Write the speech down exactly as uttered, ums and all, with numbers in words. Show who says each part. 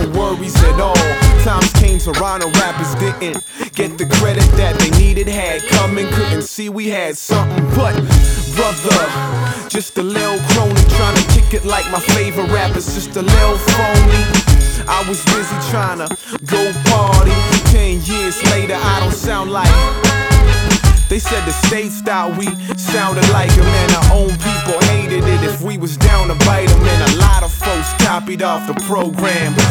Speaker 1: worries at all. Times came, Toronto rappers didn't get the credit that they needed, had coming, couldn't see we had something. But brother, just a little crony trying to kick it like my favorite rappers, just a little phony. I was busy trying to go party. Ten years later, I don't sound like. They said the state style, we sounded like them, and our own people hated it if we was down to bite them. And a lot of folks copied off the program.